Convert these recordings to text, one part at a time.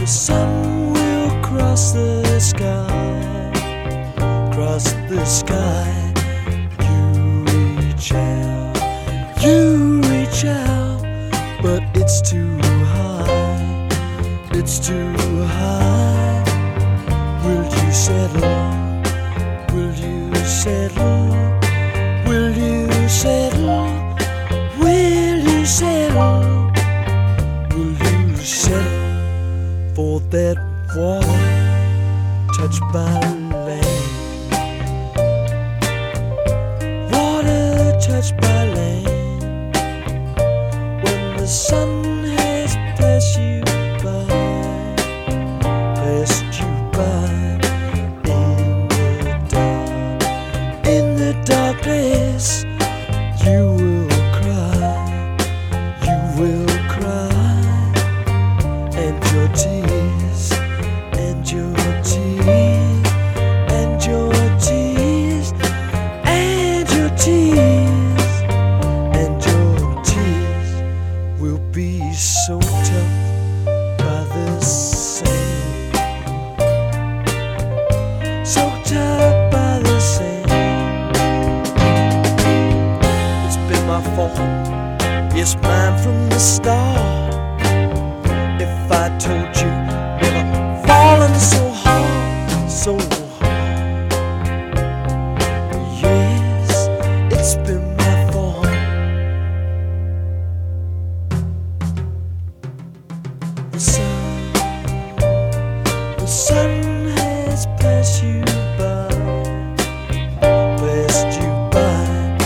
sun will cross the sky, cross the sky. You reach out, but it's too high, it's too high. Will you settle? Will you settle? Will you settle? Will you settle? Will you settle for that water touched by land? Water touched by land. When the sun has passed you by, passed you by, in the darkness, you will cry, you will cry, and your tears, and your tears, and your tears, and your tears, and your tears will be so tough by the sand, so tough by the sand. It's been my fault, it's mine from the start. If I told you never fallen so hard, so hard. Yes, it's been my fault. The sun has passed you by, passed you by.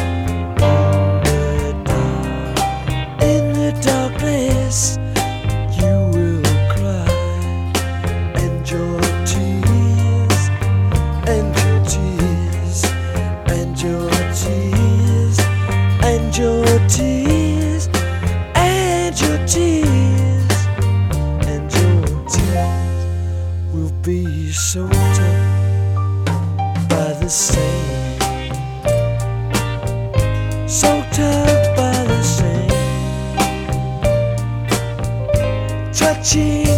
In the darkness, you will cry, and your tears, and your tears, and your tears, and your tears, and your tears, and your tears will be so tough by the sand, so tough by the sand. Touching